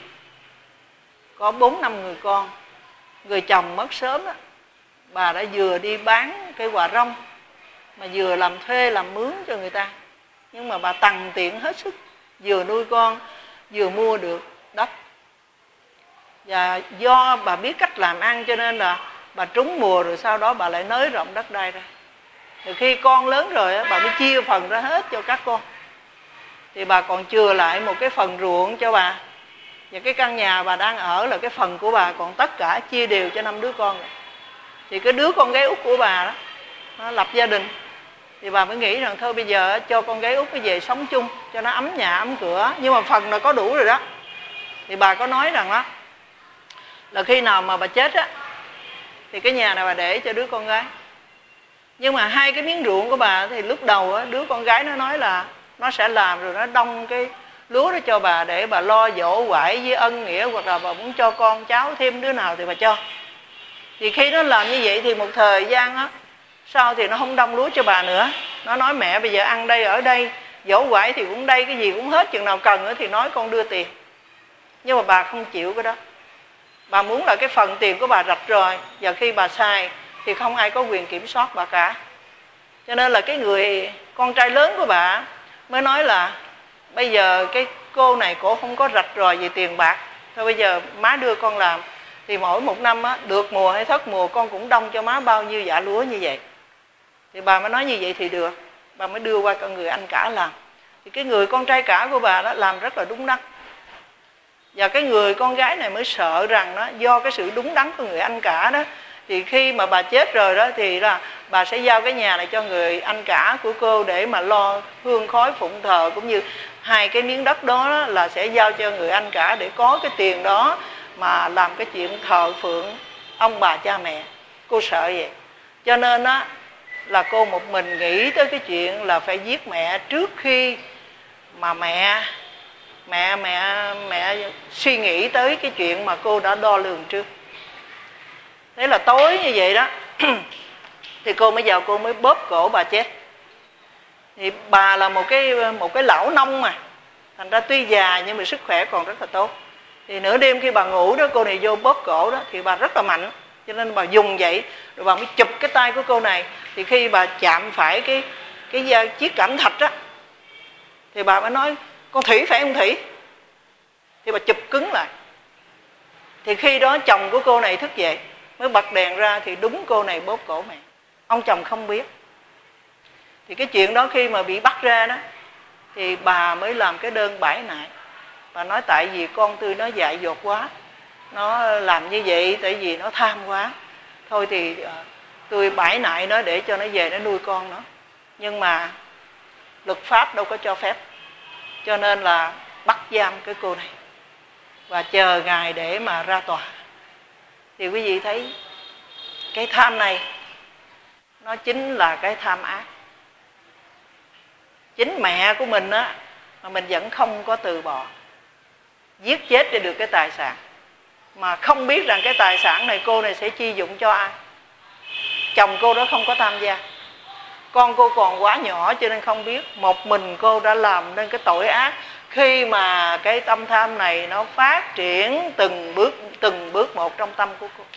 có 4-5 người con. Người chồng mất sớm đó, bà đã vừa đi bán cây quà rong mà vừa làm thuê làm mướn cho người ta. Nhưng mà bà tằn tiện hết sức, vừa nuôi con vừa mua được đất. Và do bà biết cách làm ăn cho nên là bà trúng mùa, rồi sau đó bà lại nới rộng đất đai ra. Rồi khi con lớn rồi bà mới chia phần ra hết cho các con. Thì bà còn chừa lại một cái phần ruộng cho bà. Và cái căn nhà bà đang ở là cái phần của bà, còn tất cả chia đều cho 5 đứa con rồi. Thì cái đứa con gái út của bà đó, nó lập gia đình. Thì bà mới nghĩ rằng thôi bây giờ cho con gái út nó về sống chung, cho nó ấm nhà ấm cửa. Nhưng mà phần là có đủ rồi đó. Thì bà có nói rằng đó, là khi nào mà bà chết á, thì cái nhà này bà để cho đứa con gái. Nhưng mà 2 cái miếng ruộng của bà thì lúc đầu á, đứa con gái nó nói là nó sẽ làm rồi nó đông cái lúa đó cho bà để bà lo dỗ quải với ân nghĩa, hoặc là bà muốn cho con cháu thêm đứa nào thì bà cho. Thì khi nó làm như vậy thì một thời gian á, sau thì nó không đông lúa cho bà nữa. Nó nói mẹ bây giờ ăn đây ở đây, dỗ quải thì cũng đây, cái gì cũng hết, chừng nào cần nữa thì nói con đưa tiền. Nhưng mà bà không chịu cái đó. Bà muốn là cái phần tiền của bà rạch rồi, và khi bà xài thì không ai có quyền kiểm soát bà cả. Cho nên là cái người con trai lớn của bà mới nói là bây giờ cái cô này cổ không có rạch ròi về tiền bạc, thôi bây giờ má đưa con làm, thì mỗi một năm á, được mùa hay thất mùa con cũng đông cho má bao nhiêu vả lúa như vậy. Thì bà mới nói như vậy thì được, bà mới đưa qua con người anh cả làm. Thì cái người con trai cả của bà đó làm rất là đúng đắn. Và cái người con gái này mới sợ rằng đó, do cái sự đúng đắn của người anh cả đó, thì khi mà bà chết rồi đó thì là bà sẽ giao cái nhà này cho người anh cả của cô để mà lo hương khói phụng thờ, cũng như 2 cái miếng đất đó là sẽ giao cho người anh cả để có cái tiền đó mà làm cái chuyện thờ phượng ông bà cha mẹ. Cô sợ vậy, cho nên á là cô một mình nghĩ tới cái chuyện là phải giết mẹ trước khi mà mẹ suy nghĩ tới cái chuyện mà cô đã đo lường trước. Thế là tối như vậy đó thì cô mới vào, cô mới bóp cổ bà chết. Thì bà là một cái lão nông mà, thành ra tuy già nhưng mà sức khỏe còn rất là tốt. Thì nửa đêm khi bà ngủ đó, cô này vô bóp cổ đó, thì bà rất là mạnh, cho nên bà dùng vậy rồi bà mới chụp cái tay của cô này. Thì khi bà chạm phải cái chiếc cẩm thạch á, thì bà mới nói con Thủy phải không Thủy? Thì bà chụp cứng lại. Thì khi đó chồng của cô này thức dậy, mới bật đèn ra thì đúng cô này bóp cổ mẹ. Ông chồng không biết. Thì cái chuyện đó khi mà bị bắt ra đó, thì bà mới làm cái đơn bãi nại. Bà nói tại vì con tôi nó dại dột quá, nó làm như vậy tại vì nó tham quá. Thôi thì tôi bãi nại nó để cho nó về nó nuôi con nó. Nhưng mà luật pháp đâu có cho phép. Cho nên là bắt giam cái cô này và chờ ngày để mà ra tòa. Thì quý vị thấy cái tham này nó chính là cái tham ác. Chính mẹ của mình á mà mình vẫn không có từ bỏ, giết chết để được cái tài sản, mà không biết rằng cái tài sản này cô này sẽ chi dụng cho ai. Chồng cô đó không có tham gia, con cô còn quá nhỏ cho nên không biết. Một mình cô đã làm nên cái tội ác khi mà cái tâm tham này nó phát triển từng bước một trong tâm của cô.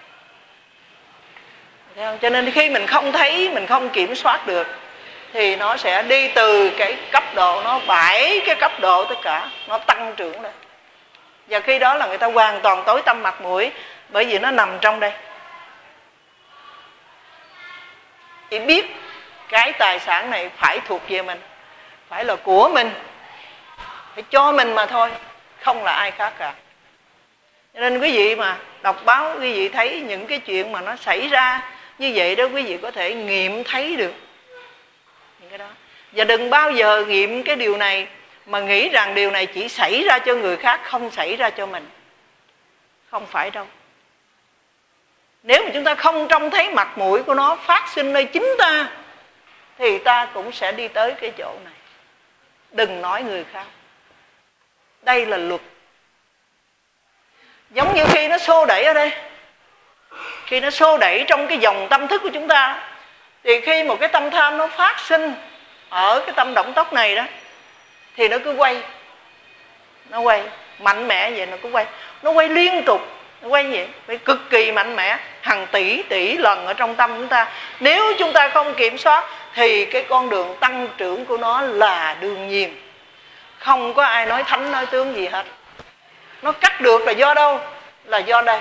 Thấy không? Cho nên khi mình không thấy, mình không kiểm soát được thì nó sẽ đi từ cái cấp độ, nó 7 cái cấp độ tất cả, nó tăng trưởng lên. Và khi đó là người ta hoàn toàn tối tăm mặt mũi, bởi vì nó nằm trong đây. Chỉ biết cái tài sản này phải thuộc về mình, phải là của mình, phải cho mình mà thôi, không là ai khác cả. Cho nên quý vị mà đọc báo, quý vị thấy những cái chuyện mà nó xảy ra như vậy đó, quý vị có thể nghiệm thấy được những cái đó. Và đừng bao giờ nghiệm cái điều này mà nghĩ rằng điều này chỉ xảy ra cho người khác, không xảy ra cho mình. Không phải đâu. Nếu mà chúng ta không trông thấy mặt mũi của nó phát sinh nơi chính ta, thì ta cũng sẽ đi tới cái chỗ này. Đừng nói người khác. Đây là luật. Giống như khi nó xô đẩy ở đây, khi nó xô đẩy trong cái dòng tâm thức của chúng ta, thì khi một cái tâm tham nó phát sinh ở cái tâm động tốc này đó, thì nó cứ quay. Nó quay mạnh mẽ vậy, nó cứ quay. Nó quay liên tục, nó quay vậy, phải cực kỳ mạnh mẽ, hàng tỷ lần ở trong tâm chúng ta. Nếu chúng ta không kiểm soát thì cái con đường tăng trưởng của nó là đương nhiên. Không có ai nói thánh nói tướng gì hết. Nó cắt được là do đâu? Là do đây.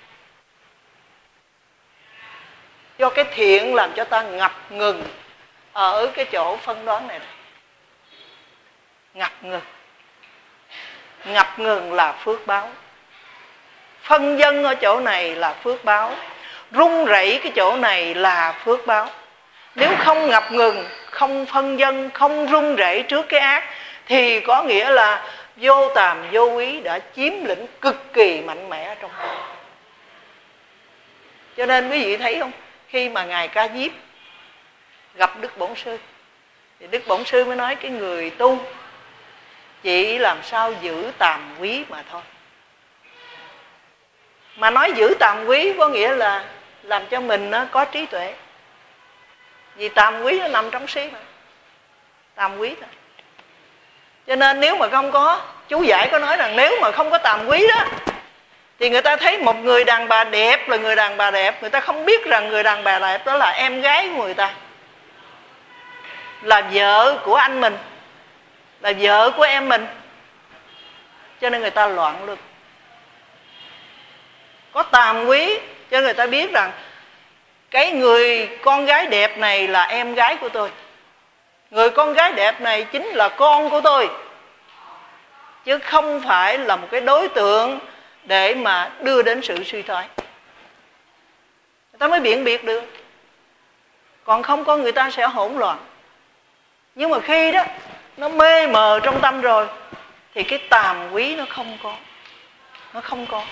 Do cái thiện làm cho ta ngập ngừng ở cái chỗ phân đoán này. Ngập ngừng. Ngập ngừng là phước báo. Phân vân ở chỗ này là phước báo. Run rẩy cái chỗ này là phước báo. Nếu không ngập ngừng, không phân vân, không run rẩy trước cái ác, thì có nghĩa là vô tàm vô úy đã chiếm lĩnh cực kỳ mạnh mẽ trong đó. Cho nên quý vị thấy không, khi mà Ngài Ca Diếp gặp Đức Bổn Sư, thì Đức Bổn Sư mới nói cái người tu chỉ làm sao giữ tàm quý mà thôi. Mà nói giữ tàm quý có nghĩa là làm cho mình nó có trí tuệ. Vì tàm quý nó nằm trong si mà. Tàm quý thôi. Cho nên nếu mà không có, chú giải có nói rằng nếu mà không có tàm quý đó, thì người ta thấy một người đàn bà đẹp là người đàn bà đẹp, người ta không biết rằng người đàn bà đẹp đó là em gái của người ta, là vợ của anh mình, là vợ của em mình. Cho nên người ta loạn luôn. Có tàm quý cho người ta biết rằng cái người con gái đẹp này là em gái của tôi, người con gái đẹp này chính là con của tôi, chứ không phải là một cái đối tượng để mà đưa đến sự suy thoái. Người ta mới biện biệt được. Còn không có người ta sẽ hỗn loạn. Nhưng mà khi đó nó mê mờ trong tâm rồi thì cái tàm quý nó không có. Nó không có.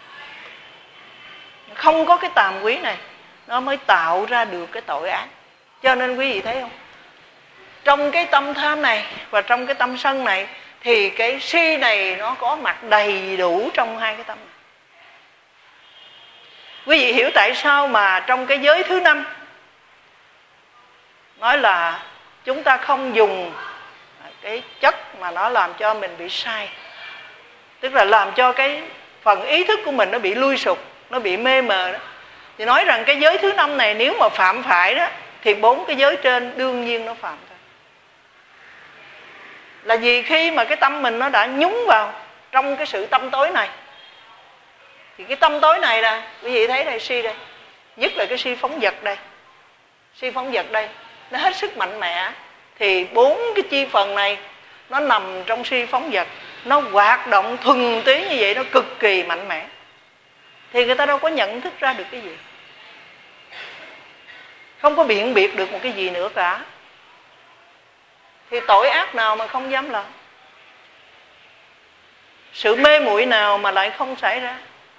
Không có cái tàm quý này, nó mới tạo ra được cái tội ác. Cho nên quý vị thấy không, trong cái tâm tham này và trong cái tâm sân này, thì cái si này nó có mặt đầy đủ trong hai cái tâm này. Quý vị hiểu tại sao mà trong cái giới thứ 5 nói là chúng ta không dùng cái chất mà nó làm cho mình bị sai, tức là làm cho cái phần ý thức của mình nó bị lui sụp, nó bị mê mờ đó. Thì nói rằng cái giới thứ 5 này nếu mà phạm phải đó, thì 4 cái giới trên đương nhiên nó phạm thôi. Là vì khi mà cái tâm mình nó đã nhúng vào trong cái sự tâm tối này, thì cái tâm tối này nè, quý vị thấy đây, si đây, nhất là cái si phóng dật đây, si phóng dật đây, nó hết sức mạnh mẽ. Thì 4 cái chi phần này nó nằm trong si phóng dật, nó hoạt động thuần túy như vậy, nó cực kỳ mạnh mẽ. Thì người ta đâu có nhận thức ra được cái gì, không có biện biệt được một cái gì nữa cả. Thì tội ác nào mà không dám làm, sự mê muội nào mà lại không xảy ra.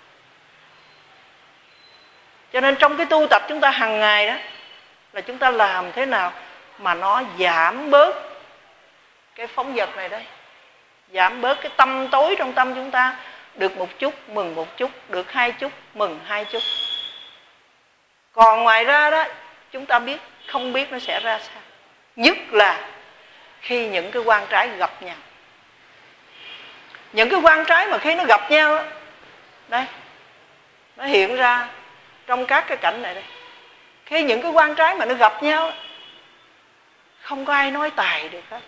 Cho nên trong cái tu tập chúng ta hàng ngày đó, là chúng ta làm thế nào mà nó giảm bớt cái phóng dật này đây, giảm bớt cái tâm tối trong tâm chúng ta. Được một chút mừng một chút, được 2 chút mừng 2 chút. Còn ngoài ra đó, chúng ta biết không biết nó sẽ ra sao. Nhất là khi những cái quan trái gặp nhau. Những cái quan trái mà khi nó gặp nhau đó, đây, nó hiện ra trong các cái cảnh này đây. Khi những cái quan trái mà nó gặp nhau, không có ai nói tài được hết.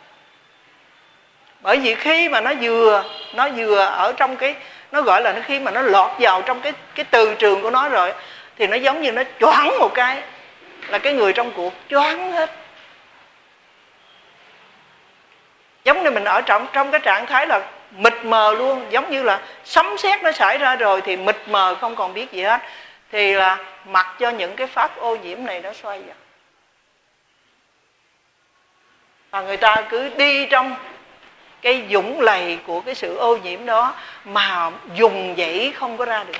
Bởi vì khi mà nó vừa ở trong cái, nó gọi là khi mà nó lọt vào trong cái từ trường của nó rồi, thì nó giống như nó choáng một cái, là cái người trong cuộc choáng hết. Giống như mình ở trong cái trạng thái là mịt mờ luôn, giống như là sấm sét nó xảy ra rồi thì mịt mờ không còn biết gì hết. Thì là mặc cho những cái pháp ô nhiễm này nó xoay vào. Và người ta cứ đi trong cái dũng lầy của cái sự ô nhiễm đó mà dùng dãy không có ra được.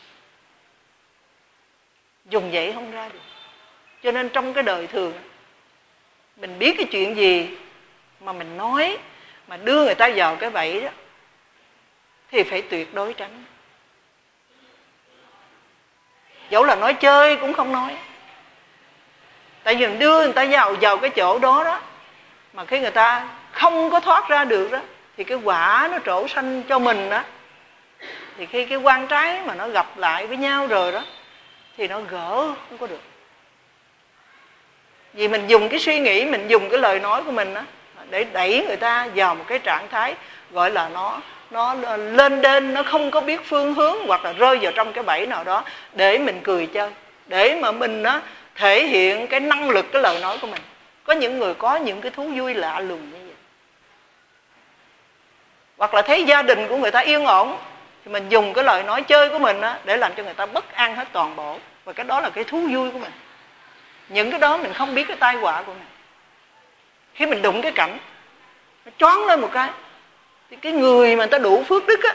Dùng dãy không ra được. Cho nên trong cái đời thường, mình biết cái chuyện gì mà mình nói, mà đưa người ta vào cái bẫy đó, thì phải tuyệt đối tránh. Dẫu là nói chơi cũng không nói. Tại vì mình đưa người ta vào cái chỗ đó đó, mà khi người ta không có thoát ra được đó, thì cái quả nó trổ sanh cho mình đó. Thì khi cái quan trái mà nó gặp lại với nhau rồi đó, thì nó gỡ không có được. Vì mình dùng cái suy nghĩ, mình dùng cái lời nói của mình đó, để đẩy người ta vào một cái trạng thái gọi là nó lên đên, nó không có biết phương hướng, hoặc là rơi vào trong cái bẫy nào đó để mình cười chơi, để mà mình đó thể hiện cái năng lực, cái lời nói của mình. Có những người có những cái thú vui lạ lùng như vậy. Hoặc là thấy gia đình của người ta yên ổn, thì mình dùng cái lời nói chơi của mình đó, để làm cho người ta bất an hết toàn bộ. Và cái đó là cái thú vui của mình. Những cái đó mình không biết cái tai họa của mình. Khi mình đụng cái cảnh, nó choáng lên một cái, thì cái người mà người ta đủ phước đức á,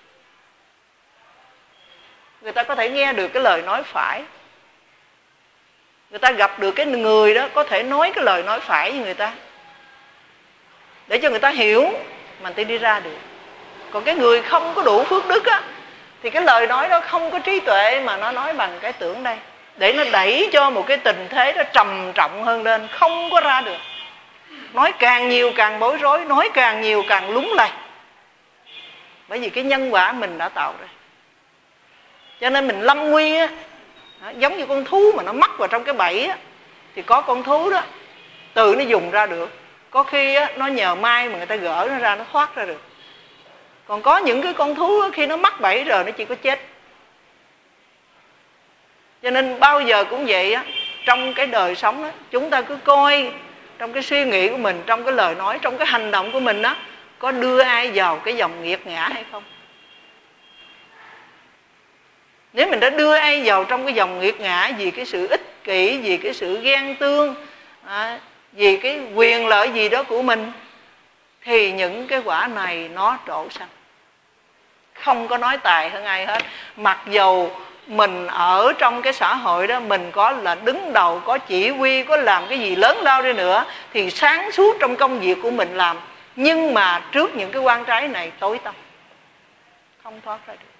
người ta có thể nghe được cái lời nói phải. Người ta gặp được cái người đó có thể nói cái lời nói phải với người ta, để cho người ta hiểu mà người ta đi ra được. Còn cái người không có đủ phước đức á, thì cái lời nói đó không có trí tuệ, mà nó nói bằng cái tưởng đây, để nó đẩy cho một cái tình thế đó trầm trọng hơn lên, không có ra được. Nói càng nhiều càng bối rối, nói càng nhiều càng lúng lầy. Bởi vì cái nhân quả mình đã tạo ra. Cho nên mình lâm nguy á, giống như con thú mà nó mắc vào trong cái bẫy á, thì có con thú đó tự nó dùng ra được. Có khi á, nó nhờ may mà người ta gỡ nó ra, nó thoát ra được. Còn có những cái con thú á, khi nó mắc bẫy rồi nó chỉ có chết. Cho nên bao giờ cũng vậy á, trong cái đời sống á, chúng ta cứ coi trong cái suy nghĩ của mình, trong cái lời nói, trong cái hành động của mình á, có đưa ai vào cái dòng nghiệt ngã hay không. Nếu mình đã đưa ai vào trong cái dòng nghiệt ngã vì cái sự ích kỷ, vì cái sự ghen tương, vì cái quyền lợi gì đó của mình, thì những cái quả này nó trổ sanh. Không có nói tài hơn ai hết. Mặc dầu mình ở trong cái xã hội đó, mình có là đứng đầu, có chỉ huy, có làm cái gì lớn lao đi nữa, thì sáng suốt trong công việc của mình làm, nhưng mà trước những cái quan trái này tối tăm, không thoát ra được.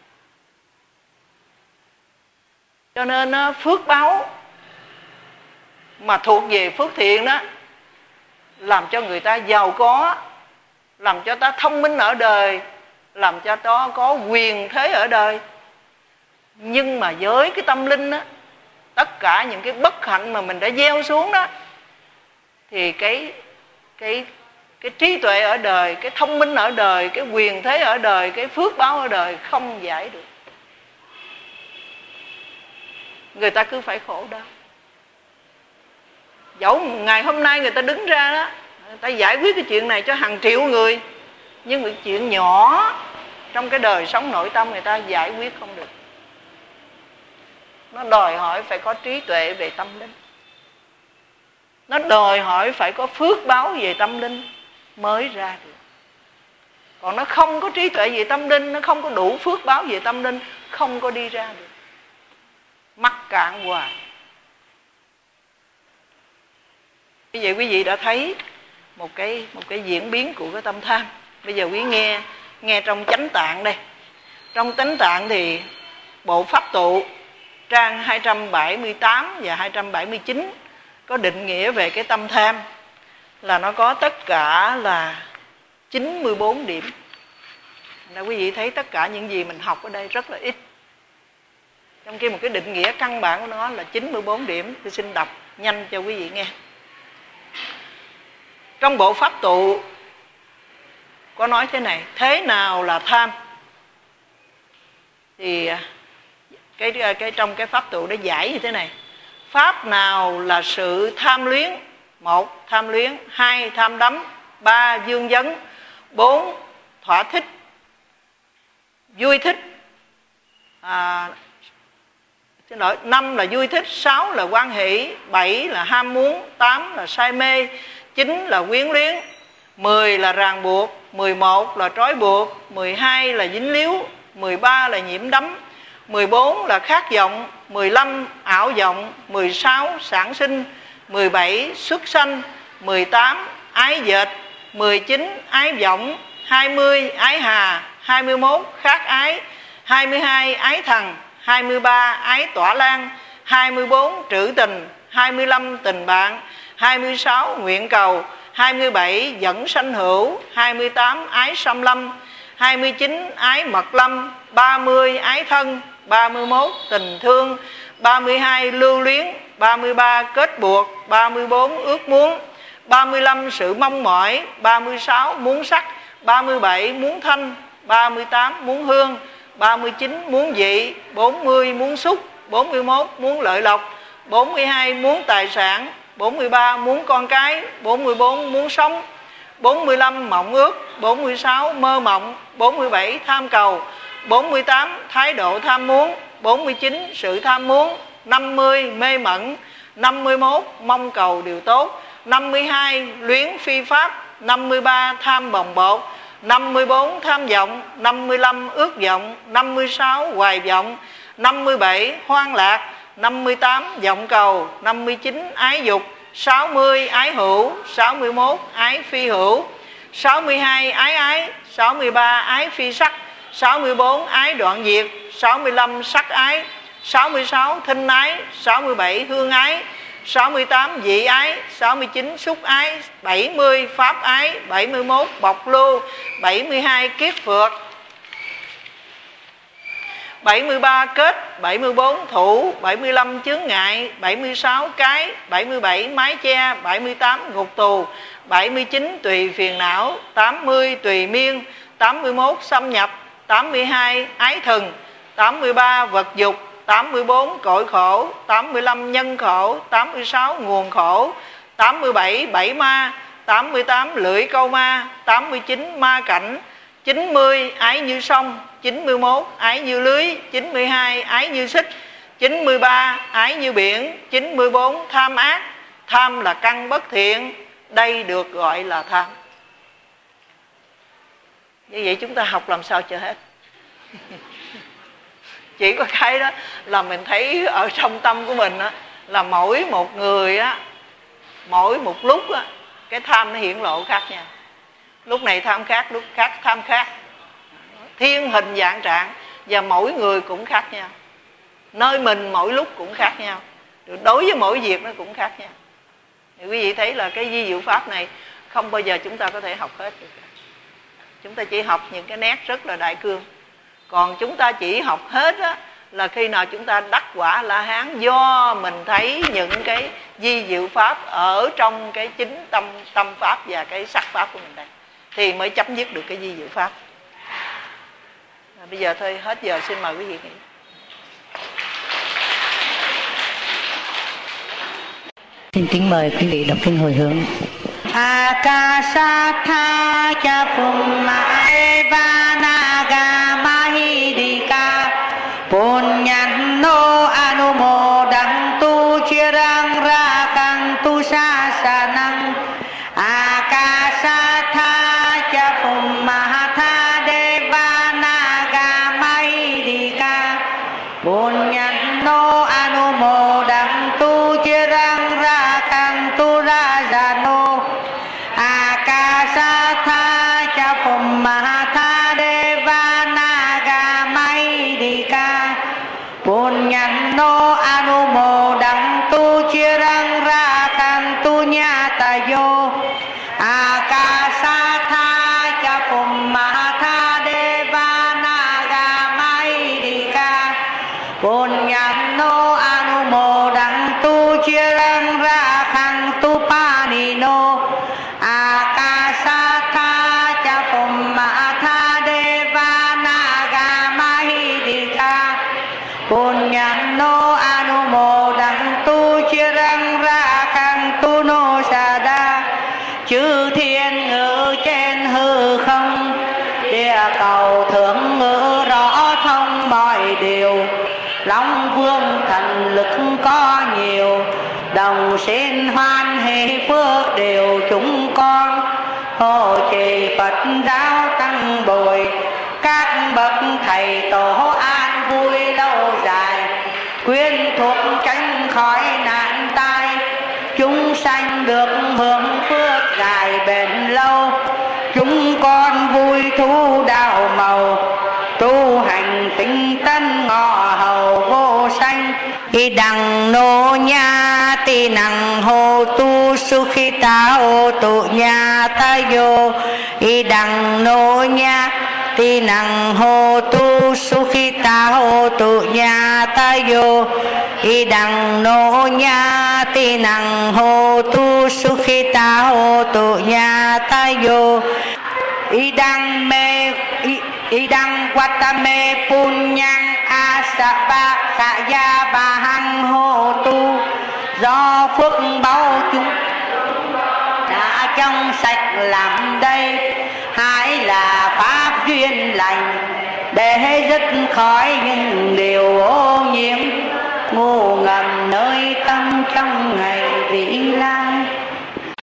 Cho nên phước báo mà thuộc về phước thiện đó, làm cho người ta giàu có, làm cho ta thông minh ở đời, làm cho ta có quyền thế ở đời. Nhưng mà với cái tâm linh đó, tất cả những cái bất hạnh mà mình đã gieo xuống đó, thì cái trí tuệ ở đời, cái thông minh ở đời, cái quyền thế ở đời, cái phước báo ở đời không giải được. Người ta cứ phải khổ đau. Dẫu ngày hôm nay người ta đứng ra đó, người ta giải quyết cái chuyện này cho hàng triệu người, nhưng cái chuyện nhỏ trong cái đời sống nội tâm người ta giải quyết không được. Nó đòi hỏi phải có trí tuệ về tâm linh, nó đòi hỏi phải có phước báo về tâm linh mới ra được. Còn nó không có trí tuệ về tâm linh, nó không có đủ phước báo về tâm linh, không có đi ra được, mắc cạn hoài. Bây giờ quý vị đã thấy một cái diễn biến của cái tâm tham. Bây giờ quý nghe trong Chánh Tạng đây. Trong Chánh Tạng thì bộ Pháp Tụ trang 278 và 279 có định nghĩa về cái tâm tham, là nó có tất cả là 94 điểm. Nên quý vị thấy tất cả những gì mình học ở đây rất là ít, trong khi một cái định nghĩa căn bản của nó là 94 điểm. Tôi xin đọc nhanh cho quý vị nghe. Trong bộ Pháp Tụ có nói thế này: thế nào là tham? Thì trong cái Pháp Tụ đã giải như thế này: pháp nào là sự tham luyến? 1. Tham luyến. 2. Tham đắm. 3. Dương vấn. 4. Thỏa thích, vui thích. 5 là vui thích. 6 là hoan hỷ. 7 là ham muốn. 8 là say mê. 9 là quyến luyến. 10 là ràng buộc. 11 là trói buộc. 12 là dính líu. 13 là nhiễm đắm. 14 là khát vọng. 15 ảo vọng. 16 sản sinh. 17 xuất sanh. 18 ái dệt. 19 ái vọng. 20 ái hà. 21 khát ái. 22 ái thần. 23 ái tỏa lan. 24 trữ tình. 25 tình bạn. 26 nguyện cầu. 27 dẫn sanh hữu. 28 ái xâm lâm. 29 ái mật lâm. 30 ái thân. 31 tình thương. 32 lưu luyến. 33 kết buộc. 34 ước muốn. 35 sự mong mỏi. 36 muốn sắc. 37 muốn thanh. 38 muốn hương. 39 muốn vị. 40 muốn xúc. 41 muốn lợi lộc. 42 muốn tài sản. 43 muốn con cái. 44 muốn sống. 45 mộng ước. 46 mơ mộng. 47 tham cầu. 48 thái độ tham muốn. 49 sự tham muốn. 50 mê mẩn. 51 mong cầu điều tốt. 52 luyến phi pháp. 53 tham bồng bột. 54 tham vọng. 55 ước vọng. 56 hoài vọng. 57 hoang lạc. 58 vọng cầu. 59 ái dục. 60 ái hữu. 61 ái phi hữu. 62 ái ái. 63 ái phi sắc. 64 ái đoạn diệt. 65 sắc ái. 66 thinh ái. 67 hương ái. 68 vị ái. 69 xúc ái. 70 pháp ái. 71 bộc lưu. 72 kiết phược. 73 kết. 74 thủ. 75 chướng ngại. 76 cái. 77 mái che. 78 ngục tù. 79 tùy phiền não. 80 tùy miên. 81 xâm nhập. 82 ái thần. 83 vật dục. 84 cội khổ. 85 nhân khổ. 86 nguồn khổ. 87 bảy ma. 88 lưỡi câu ma. 89 ma cảnh. 90 ái như sông. 91 ái như lưới. 92 ái như xích. 93 ái như biển. 94 tham ác. Tham là căn bất thiện, đây được gọi là tham. Như vậy chúng ta học làm sao cho hết. Chỉ có cái đó là mình thấy ở trong tâm của mình á, là mỗi một người á, mỗi một lúc á, cái tham nó hiển lộ khác nhau. Lúc này tham khác, lúc khác tham khác, thiên hình dạng trạng, và mỗi người cũng khác nhau, nơi mình mỗi lúc cũng khác nhau, đối với mỗi việc nó cũng khác nhau. Thì quý vị thấy là cái vi diệu pháp này không bao giờ chúng ta có thể học hết được. Chúng ta chỉ học những cái nét rất là đại cương. Còn chúng ta chỉ học hết á, là khi nào chúng ta đắc quả La Hán, do mình thấy những cái vi diệu pháp ở trong cái chính tâm pháp và cái sắc pháp của mình đây, thì mới chấm dứt được cái vi diệu pháp. Bây giờ thôi, hết giờ, xin mời quý vị nghỉ. Xin kính mời quý vị đọc kinh hồi hướng. Akasatha cha phumma eva naga mahidika punyano anumodantu chirang rakantu sasanang Akasatha cha phumma tha deva naga mahidika punyano anumodantu chirang rakantu rajano Akasatha cha phumma deva naga mahidika punyano anumodantu chirang rakantu nyatayo Akasatha cha phumma deva naga mahidika punyano anumodantu chirang rakantu panino Akasatha cha phumma deva naga mahidika punyano anumodantu chirang rakantu no sada chư thiên ngự trên hư không địa cầu thượng ngự rõ thông mọi điều Long vương thần lực có nhiều đồng xin hoan hỷ phước điều chúng con hộ trì Phật giáo tăng bồi các bậc thầy tổ an vui lâu dài quyến thuộc tránh khỏi nạn tai chúng sanh được hưởng phước dài bền lâu chúng con vui thú đạo màu tu hành tinh tấn ngọ hầu vô sanh y đằng nô nha ti năng hô tu sukhita ô tu nha ta yo y đằng nô nha ti năng hô tu sukhita ô tu nha ta yo y đằng nô nha ti năng hô tu sukhita ô tu nha ta yo idang watame punyang asaba khaya bahang hô tu do phước báu chúng đã trong sạch làm đây hãy là pháp duyên lành để dứt khỏi những điều ô